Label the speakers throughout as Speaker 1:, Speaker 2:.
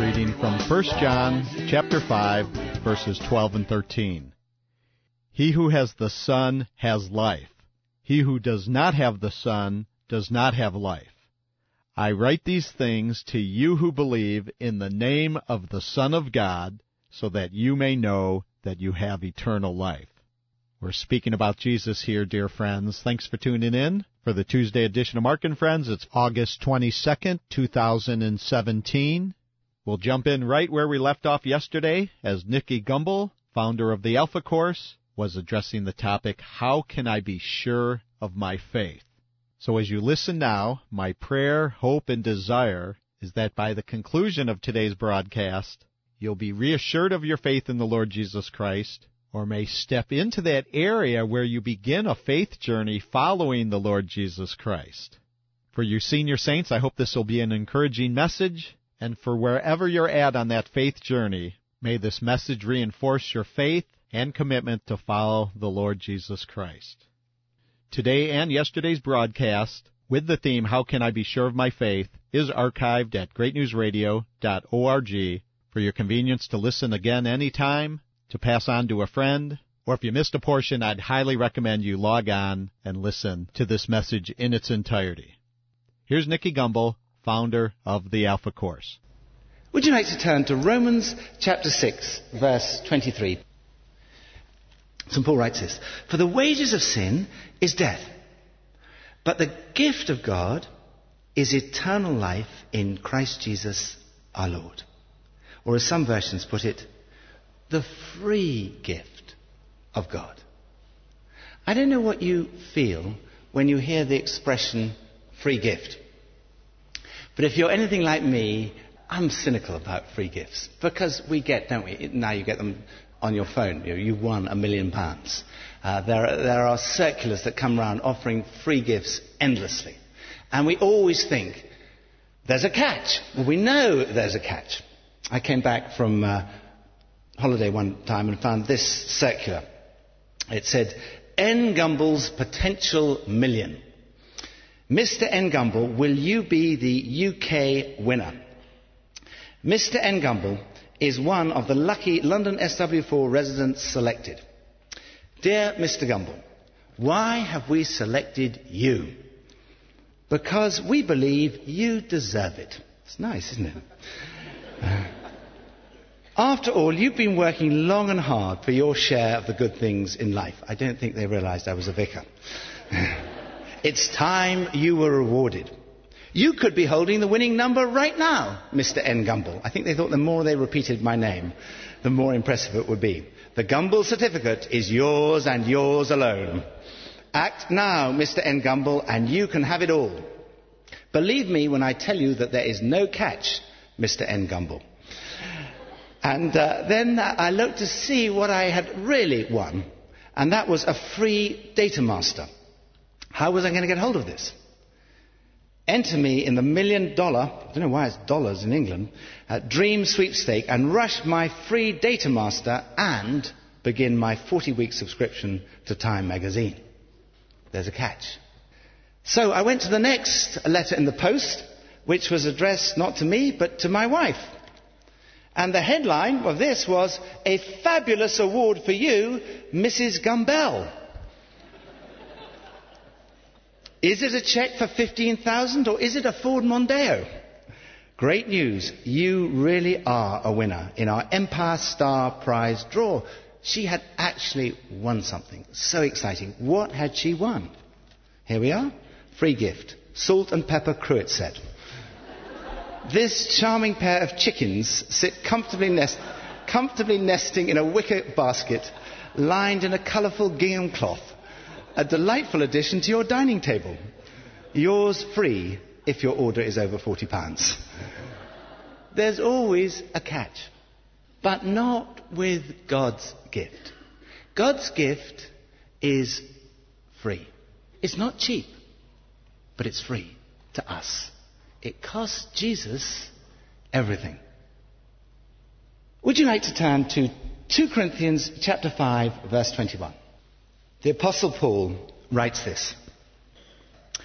Speaker 1: reading from 1 John chapter 5, verses 12 and 13. He who has the Son has life. He who does not have the Son does not have life. I write these things to you who believe in the name of the Son of God, so that you may know that you have eternal life. We're speaking about Jesus here, dear friends. Thanks for tuning in. For the Tuesday edition of Mark and Friends, it's August 22nd, 2017. We'll jump in right where we left off yesterday as Nicky Gumbel, founder of the Alpha Course, was addressing the topic, How Can I Be Sure of My Faith? So as you listen now, my prayer, hope, and desire is that by the conclusion of today's broadcast, you'll be reassured of your faith in the Lord Jesus Christ, or may step into that area where you begin a faith journey following the Lord Jesus Christ. For you senior saints, I hope this will be an encouraging message, and for wherever you're at on that faith journey, may this message reinforce your faith and commitment to follow the Lord Jesus Christ. Today and yesterday's broadcast, with the theme, How Can I Be Sure of My Faith, is archived at greatnewsradio.org for your convenience to listen again anytime, to pass on to a friend, or if you missed a portion, I'd highly recommend you log on and listen to this message in its entirety. Here's Nicky Gumbel, founder of the Alpha Course.
Speaker 2: Would you like to turn to Romans chapter 6, verse 23? St. Paul writes this, For the wages of sin is death, but the gift of God is eternal life in Christ Jesus our Lord. Or as some versions put it, the free gift of God. I don't know what you feel when you hear the expression free gift. But if you're anything like me, I'm cynical about free gifts. Because we get, don't we? Now you get them on your phone. You won £1 million. There are circulars that come around offering free gifts endlessly. And we always think, there's a catch. Well, we know there's a catch. I came back from holiday one time and found this circular. It said, N. Gumbel's potential million. Mr. N. Gumbel, will you be the UK winner? Mr. N. Gumbel is one of the lucky London SW4 residents selected. Dear Mr. Gumbel, why have we selected you? Because we believe you deserve it. It's nice, isn't it? After all, you've been working long and hard for your share of the good things in life. I don't think they realised I was a vicar. It's time you were rewarded. You could be holding the winning number right now, Mr. N. Gumbel. I think they thought the more they repeated my name, the more impressive it would be. The Gumbel certificate is yours and yours alone. Act now, Mr. N. Gumbel, and you can have it all. Believe me when I tell you that there is no catch, Mr. N. Gumbel. And then I looked to see what I had really won, and that was a free data master. How was I going to get hold of this? Enter me in the $1 million, I don't know why it's dollars in England, dream sweepstake, and rush my free data master and begin my 40-week subscription to Time magazine. There's a catch. So I went to the next letter in the post, which was addressed not to me, but to my wife. And the headline of this was, A Fabulous Award for You, Mrs. Gumbel. Is it a cheque for $15,000 or is it a Ford Mondeo? Great news. You really are a winner in our Empire Star Prize draw. She had actually won something. So exciting. What had she won? Here we are. Free gift. Salt and pepper cruet set. This charming pair of chickens sit comfortably nesting in a wicker basket lined in a colourful gingham cloth. A delightful addition to your dining table. Yours free if your order is over £40. There's always a catch, but not with God's gift. God's gift is free. It's not cheap, but it's free to us. It cost Jesus everything. Would you like to turn to 2 Corinthians chapter 5, verse 21? The Apostle Paul writes this.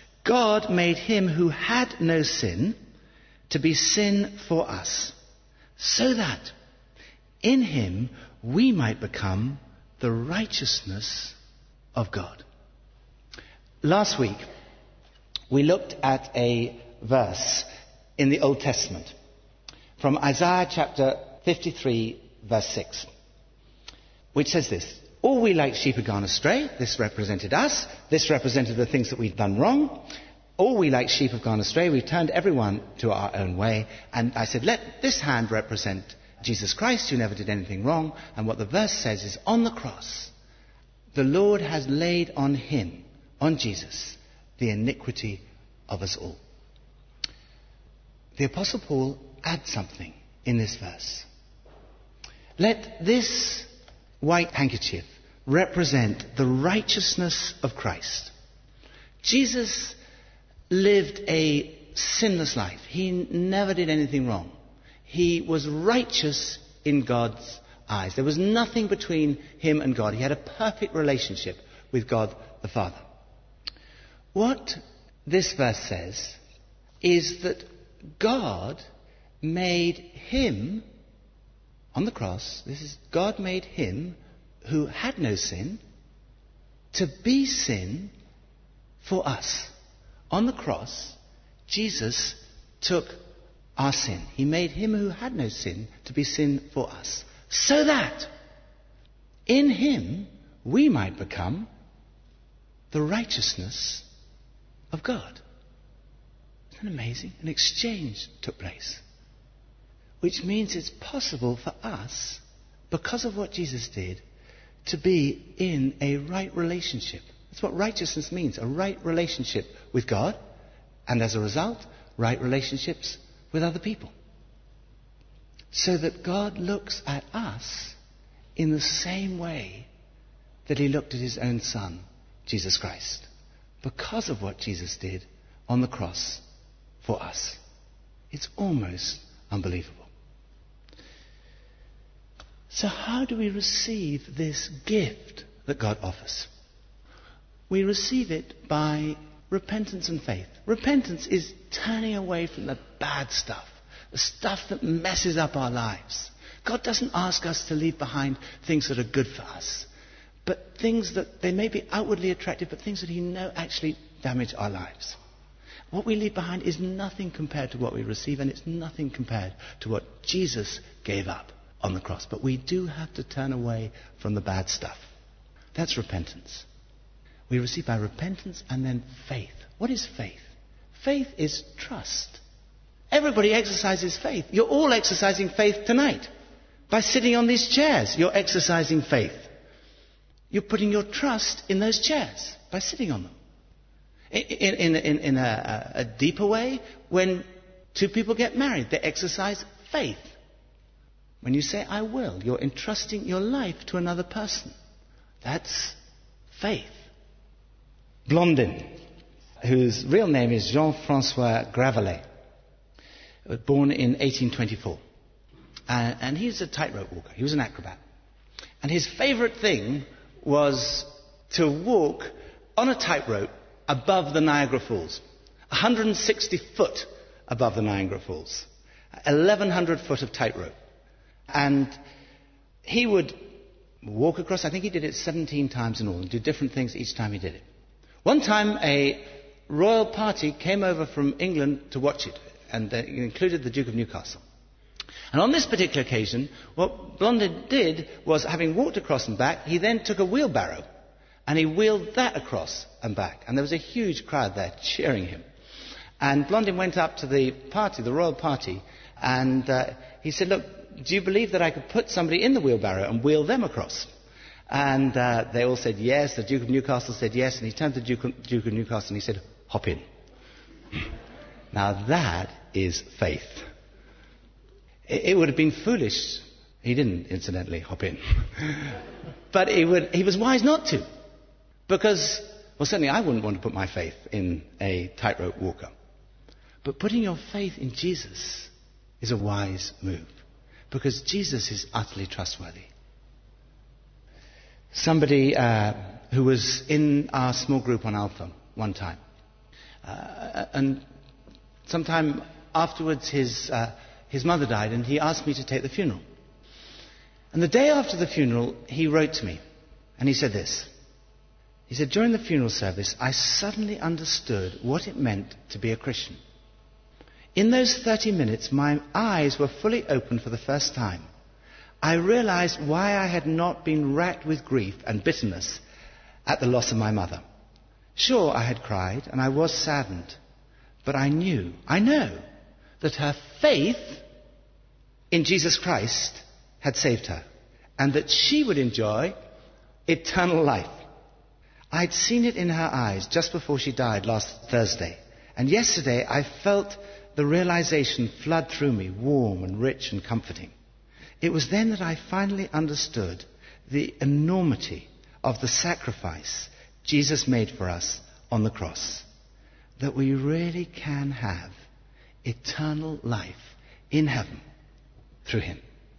Speaker 2: God made him who had no sin to be sin for us, so that in him we might become the righteousness of God. Last week, we looked at a verse in the Old Testament from Isaiah chapter 53, verse 6, which says this: all we like sheep had gone astray. This represented us. This represented the things that we'd done wrong. All we like sheep have gone astray. We've turned everyone to our own way. And I said, let this hand represent Jesus Christ, who never did anything wrong. And what the verse says is, on the cross, the Lord has laid on him, on Jesus, the iniquity of us all. The Apostle Paul adds something in this verse. Let this white handkerchief represent the righteousness of Christ. Jesus lived a sinless life. He never did anything wrong. He was righteous in God's eyes. There was nothing between him and God. He had a perfect relationship with God the Father. What this verse says is that God made him on the cross. God made him who had no sin to be sin for us. On the cross, Jesus took our sin. He made him who had no sin to be sin for us, so that in him we might become the righteousness of God. Isn't that amazing? An exchange took place, which means it's possible for us, because of what Jesus did, to be in a right relationship. That's what righteousness means, a right relationship with God, and as a result, right relationships with other people. So that God looks at us in the same way that he looked at his own Son, Jesus Christ, because of what Jesus did on the cross for us. It's almost unbelievable. So how do we receive this gift that God offers? We receive it by repentance and faith. Repentance is turning away from the bad stuff, the stuff that messes up our lives. God doesn't ask us to leave behind things that are good for us, but things that they may be outwardly attractive, but things that he knows actually damage our lives. What we leave behind is nothing compared to what we receive, and it's nothing compared to what Jesus gave up on the cross. But we do have to turn away from the bad stuff. That's repentance. We receive by repentance and then faith. What is faith? Faith is trust. Everybody exercises faith. You're all exercising faith tonight. By sitting on these chairs, you're exercising faith. You're putting your trust in those chairs by sitting on them. In a deeper way, when two people get married, they exercise faith. When you say, I will, you're entrusting your life to another person. That's faith. Blondin, whose real name is Jean-François Gravelet, was born in 1824. And he's a tightrope walker. He was an acrobat. And his favorite thing was to walk on a tightrope above the Niagara Falls. 160 foot above the Niagara Falls. 1,100 foot of tightrope. And he would walk across, I think he did it 17 times in all, and do different things each time he did it. One time a royal party came over from England to watch it, and it included the Duke of Newcastle. And on this particular occasion, what Blondin did was, having walked across and back, he then took a wheelbarrow and he wheeled that across and back. And there was a huge crowd there cheering him. And Blondin went up to the party, the royal party, and he said, look, do you believe that I could put somebody in the wheelbarrow and wheel them across? And they all said yes. The Duke of Newcastle said yes. And he turned to the Duke of Newcastle and he said, hop in. Now that is faith. It would have been foolish. He didn't, incidentally, hop in. But he was wise not to. Because, well, certainly I wouldn't want to put my faith in a tightrope walker. But putting your faith in Jesus is a wise move. Because Jesus is utterly trustworthy. Somebody who was in our small group on Alpha one time. And sometime afterwards his his mother died, and he asked me to take the funeral. And the day after the funeral, he wrote to me, and he said this. He said, during the funeral service, I suddenly understood what it meant to be a Christian. In those 30 minutes, my eyes were fully open for the first time. I realized why I had not been racked with grief and bitterness at the loss of my mother. Sure, I had cried, and I was saddened, but I know, that her faith in Jesus Christ had saved her, and that she would enjoy eternal life. I'd seen it in her eyes just before she died last Thursday, and yesterday I felt the realization flood through me, warm and rich and comforting. It was then that I finally understood the enormity of the sacrifice Jesus made for us on the cross, that we really can have eternal life in heaven through him.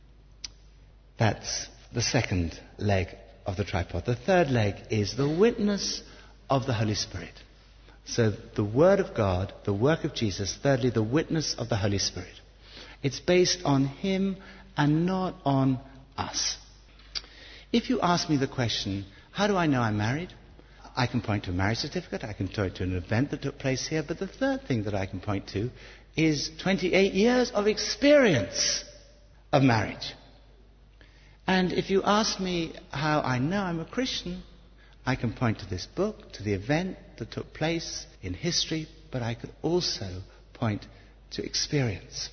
Speaker 2: That's the second leg of the tripod. The third leg is the witness of the Holy Spirit. So the Word of God, the work of Jesus. Thirdly, the witness of the Holy Spirit. It's based on him and not on us. If you ask me the question, how do I know I'm married? I can point to a marriage certificate, I can point to an event that took place here, but the third thing that I can point to is 28 years of experience of marriage. And if you ask me how I know I'm a Christian, I can point to this book, to the event that took place in history, but I could also point to experience.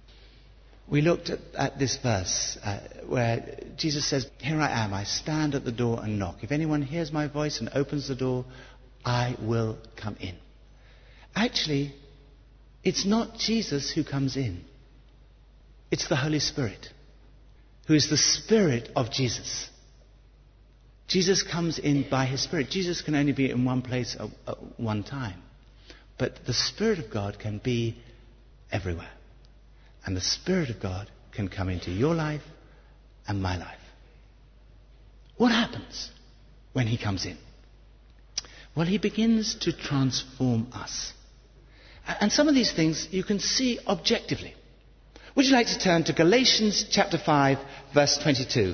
Speaker 2: We looked at this verse where Jesus says, here I am, I stand at the door and knock. If anyone hears my voice and opens the door, I will come in. Actually, it's not Jesus who comes in. It's the Holy Spirit, who is the Spirit of Jesus. Jesus comes in by his Spirit. Jesus can only be in one place at one time. But the Spirit of God can be everywhere. And the Spirit of God can come into your life and my life. What happens when he comes in? Well, he begins to transform us. And some of these things you can see objectively. Would you like to turn to Galatians chapter 5, verse 22?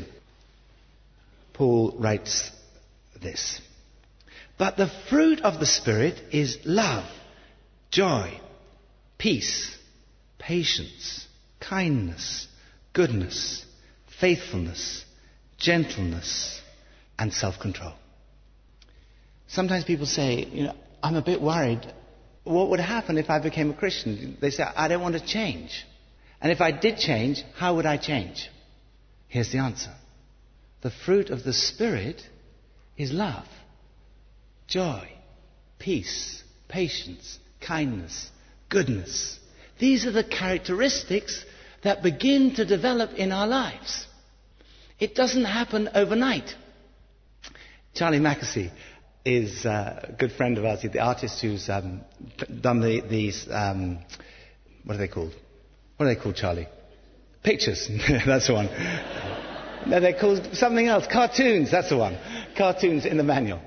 Speaker 2: Paul writes this. But the fruit of the Spirit is love, joy, peace, patience, kindness, goodness, faithfulness, gentleness, and self-control. Sometimes people say, I'm a bit worried. What would happen if I became a Christian? They say, I don't want to change. And if I did change, how would I change? Here's the answer. The fruit of the Spirit is love, joy, peace, patience, kindness, goodness. These are the characteristics that begin to develop in our lives. It doesn't happen overnight. Charlie Mackesy is a good friend of ours, the artist who's done these, what are they called? What are they called, Charlie? Pictures. That's the one. No, they're called something else. Cartoons, that's the one. Cartoons in the manual.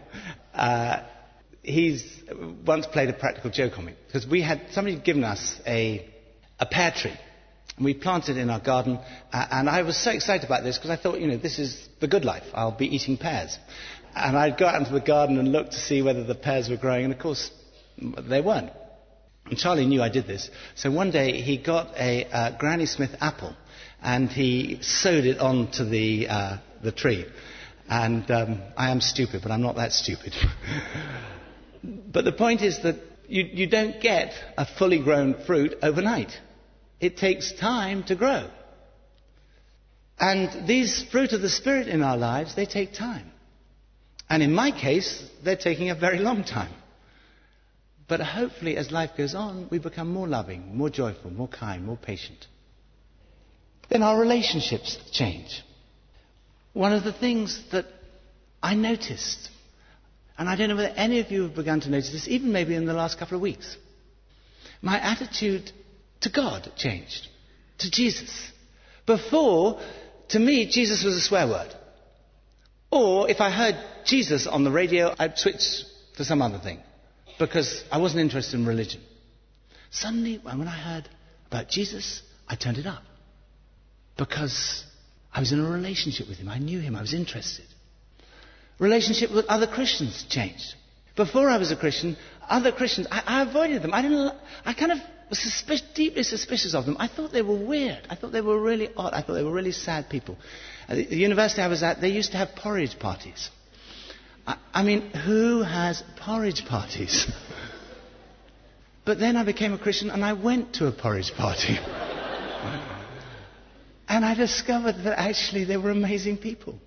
Speaker 2: He's once played a practical joke on me, because somebody had given us a pear tree, and we planted it in our garden, and I was so excited about this, because I thought, this is the good life. I'll be eating pears. And I'd go out into the garden and look to see whether the pears were growing, and of course, they weren't. And Charlie knew I did this. So one day he got a Granny Smith apple, and he sewed it onto the tree. And I am stupid, but I'm not that stupid. But the point is that you don't get a fully grown fruit overnight. It takes time to grow. And these fruit of the Spirit in our lives, they take time. And in my case, they're taking a very long time. But hopefully, as life goes on, we become more loving, more joyful, more kind, more patient. Then our relationships change. One of the things that I noticed, and I don't know whether any of you have begun to notice this, even maybe in the last couple of weeks, my attitude to God changed, to Jesus. Before, to me, Jesus was a swear word. Or if I heard Jesus on the radio, I'd switch to some other thing, because I wasn't interested in religion. Suddenly, when I heard about Jesus, I turned it up. Because I was in a relationship with him. I knew him. I was interested. Relationship with other Christians changed. Before I was a Christian, other Christians, I avoided them. I kind of was deeply suspicious of them. I thought they were weird. I thought they were really odd. I thought they were really sad people. At the university I was at, they used to have porridge parties. I mean, who has porridge parties? But then I became a Christian and I went to a porridge party. And I discovered that actually they were amazing people.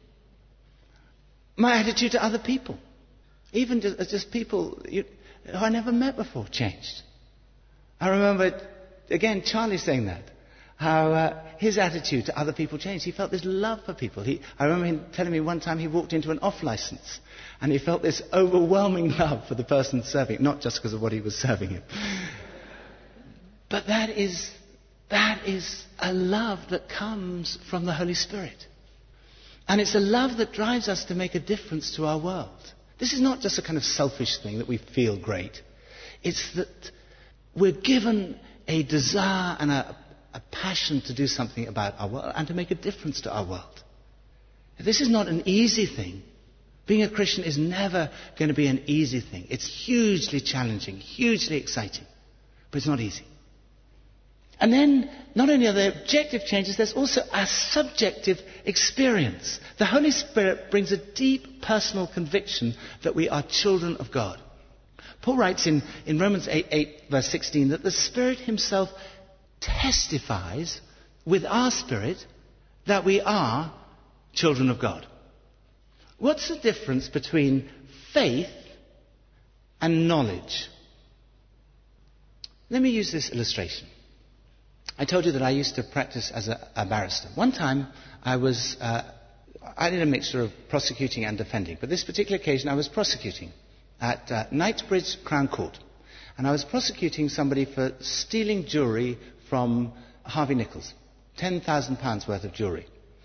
Speaker 2: My attitude to other people, even just people who I never met before, changed. I remember, again, Charlie saying that, how his attitude to other people changed. He felt this love for people. I remember him telling me one time he walked into an off-license and he felt this overwhelming love for the person serving, not just because of what he was serving him. But that is a love that comes from the Holy Spirit. And it's a love that drives us to make a difference to our world. This is not just a kind of selfish thing that we feel great. It's that we're given a desire and a passion to do something about our world and to make a difference to our world. This is not an easy thing. Being a Christian is never going to be an easy thing. It's hugely challenging, hugely exciting, but it's not easy. And then, not only are there objective changes, there's also a subjective experience. The Holy Spirit brings a deep personal conviction that we are children of God. Paul writes in Romans 8 verse 16 that the Spirit himself testifies with our spirit that we are children of God. What's the difference between faith and knowledge? Let me use this illustration. I told you that I used to practice as a barrister. One time I did a mixture of prosecuting and defending. But this particular occasion I was prosecuting at Knightsbridge Crown Court. And I was prosecuting somebody for stealing jewellery from Harvey Nichols. £10,000 worth of jewellery.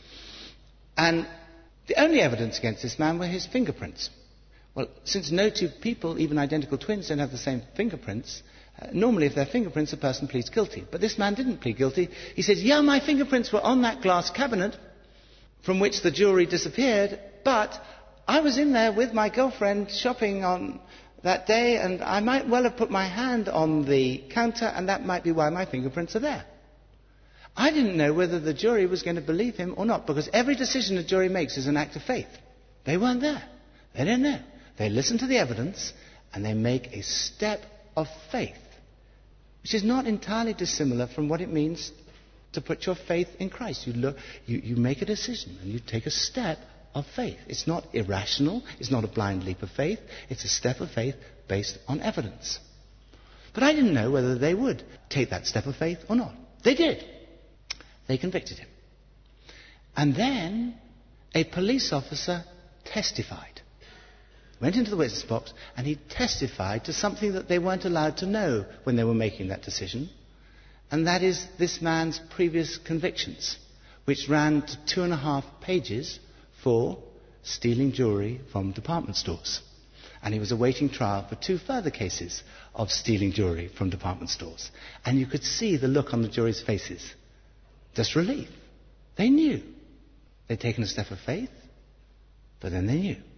Speaker 2: And the only evidence against this man were his fingerprints. Well, since no two people, even identical twins, don't have the same fingerprints, normally if they're fingerprints, a person pleads guilty. But this man didn't plead guilty. He says, yeah, my fingerprints were on that glass cabinet from which the jewellery disappeared, but I was in there with my girlfriend shopping on that day, and I might well have put my hand on the counter, and that might be why my fingerprints are there. I didn't know whether the jury was going to believe him or not, because every decision a jury makes is an act of faith. They weren't there. They didn't know. They listen to the evidence, and they make a step of faith, which is not entirely dissimilar from what it means to put your faith in Christ. You make a decision, and you take a step of faith. It's not irrational. It's not a blind leap of faith. It's a step of faith based on evidence. But I didn't know whether they would take that step of faith or not. They did. They convicted him. And then a police officer testified. Went into the witness box and he testified to something that they weren't allowed to know when they were making that decision. And that is this man's previous convictions, which ran to 2.5 pages for stealing jewellery from department stores. And he was awaiting trial for 2 further cases of stealing jewellery from department stores. And you could see the look on the jury's faces. Just relief. They knew. They'd taken a step of faith, but then they knew.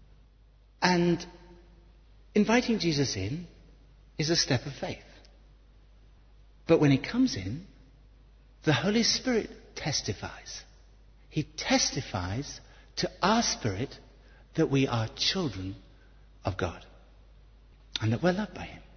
Speaker 2: And inviting Jesus in is a step of faith. But when he comes in, the Holy Spirit testifies. He testifies to our spirit that we are children of God and that we're loved by him.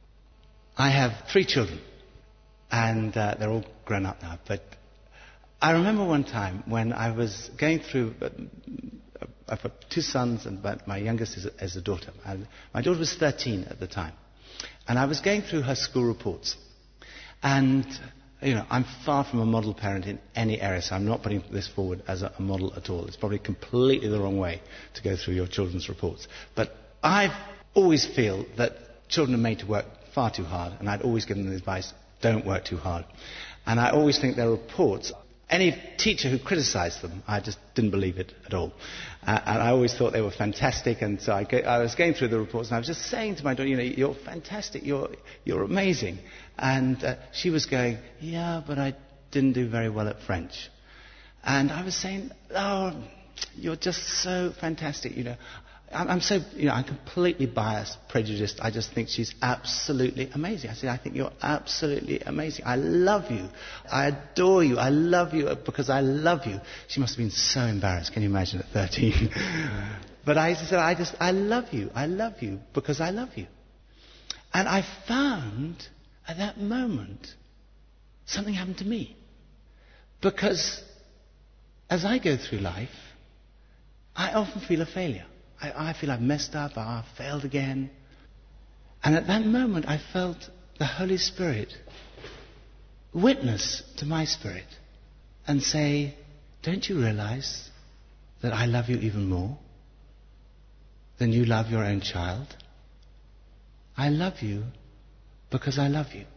Speaker 2: I have 3 children, and they're all grown up now. But I remember one time when I was going through, I've got 2 sons, but my youngest is a daughter. My daughter was 13 at the time. And I was going through her school reports. And, I'm far from a model parent in any area, so I'm not putting this forward as a model at all. It's probably completely the wrong way to go through your children's reports. But I always feel that children are made to work far too hard, and I'd always give them the advice, don't work too hard. And I always think their reports, any teacher who criticised them, I just didn't believe it at all. And I always thought they were fantastic, and so I was going through the reports, and I was just saying to my daughter, you're fantastic, you're amazing. And she was going, yeah, but I didn't do very well at French. And I was saying, oh, you're just so fantastic, you know. I'm so, you know, I'm completely biased, prejudiced. I just think she's absolutely amazing. I said, I think you're absolutely amazing. I love you. I adore you. I love you because I love you. She must have been so embarrassed. Can you imagine at 13? But I said, I love you. I love you because I love you. And I found at that moment something happened to me. Because as I go through life, I often feel a failure. I feel I've messed up, I've failed again. And at that moment, I felt the Holy Spirit witness to my spirit and say, don't you realize that I love you even more than you love your own child? I love you because I love you.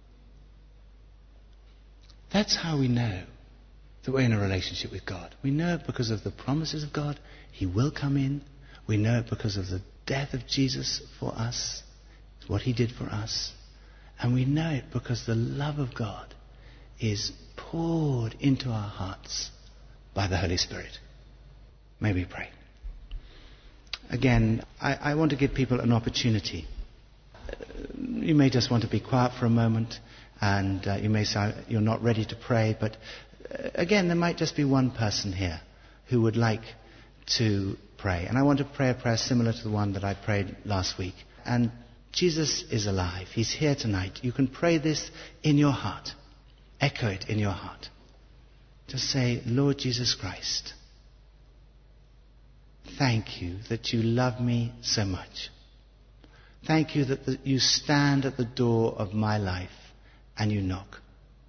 Speaker 2: That's how we know that we're in a relationship with God. We know it because of the promises of God. He will come in. We know it because of the death of Jesus for us, what he did for us. And we know it because the love of God is poured into our hearts by the Holy Spirit. May we pray. Again, I want to give people an opportunity. You may just want to be quiet for a moment, and you may say you're not ready to pray, but again, there might just be one person here who would like to pray. And I want to pray a prayer similar to the one that I prayed last week. And Jesus is alive. He's here tonight. You can pray this in your heart. Echo it in your heart. Just say, Lord Jesus Christ, thank you that you love me so much. Thank you that you stand at the door of my life and you knock.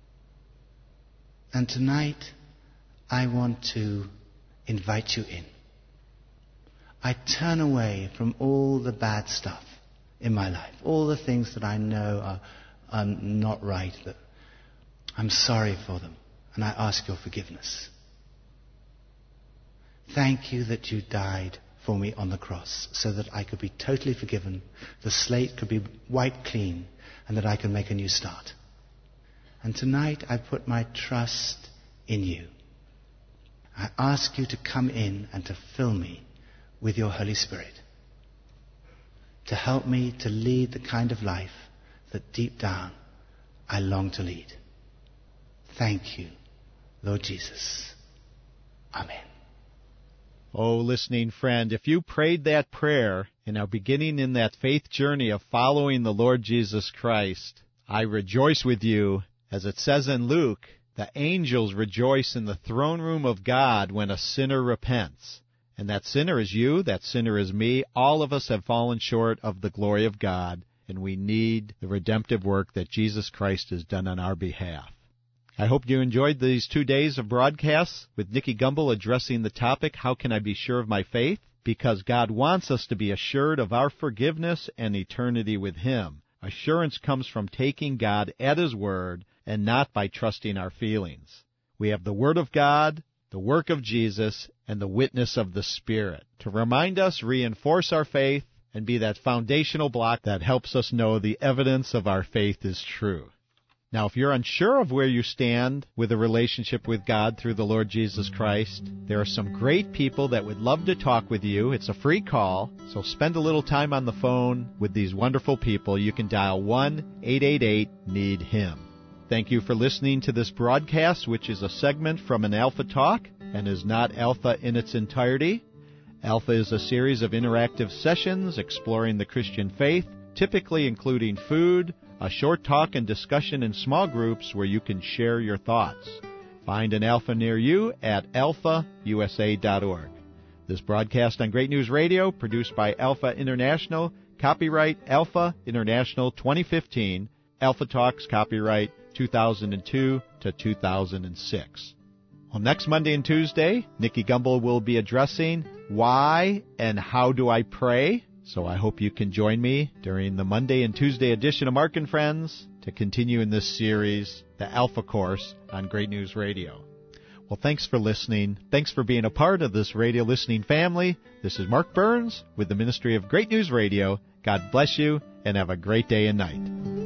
Speaker 2: And tonight, I want to invite you in. I turn away from all the bad stuff in my life, all the things that I know are not right, that I'm sorry for them, and I ask your forgiveness. Thank you that you died for me on the cross so that I could be totally forgiven, the slate could be wiped clean, and that I can make a new start. And tonight I put my trust in you. I ask you to come in and to fill me with your Holy Spirit, to help me to lead the kind of life that deep down I long to lead. Thank you, Lord Jesus. Amen.
Speaker 1: Oh, listening friend, if you prayed that prayer and are beginning in that faith journey of following the Lord Jesus Christ, I rejoice with you. As it says in Luke, the angels rejoice in the throne room of God when a sinner repents. And that sinner is you, that sinner is me. All of us have fallen short of the glory of God, and we need the redemptive work that Jesus Christ has done on our behalf. I hope you enjoyed these 2 days of broadcasts with Nicky Gumbel addressing the topic, How Can I Be Sure of My Faith? Because God wants us to be assured of our forgiveness and eternity with Him. Assurance comes from taking God at His word and not by trusting our feelings. We have the Word of God, the work of Jesus, and the witness of the Spirit to remind us, reinforce our faith, and be that foundational block that helps us know the evidence of our faith is true. Now, if you're unsure of where you stand with a relationship with God through the Lord Jesus Christ, there are some great people that would love to talk with you. It's a free call, so spend a little time on the phone with these wonderful people. You can dial 1-888-NEED-HIM. Thank you for listening to this broadcast, which is a segment from an Alpha Talk and is not Alpha in its entirety. Alpha is a series of interactive sessions exploring the Christian faith, typically including food, a short talk and discussion in small groups where you can share your thoughts. Find an Alpha near you at alphausa.org. This broadcast on Great News Radio, produced by Alpha International, copyright Alpha International 2015, Alpha Talks copyright 2002 to 2006. Well, next Monday and Tuesday, Nicky Gumbel will be addressing Why and How Do I Pray? So I hope you can join me during the Monday and Tuesday edition of Mark and Friends to continue in this series, the Alpha Course on Great News Radio. Well, thanks for listening. Thanks for being a part of this radio listening family. This is Mark Burns with the Ministry of Great News Radio. God bless you and have a great day and night.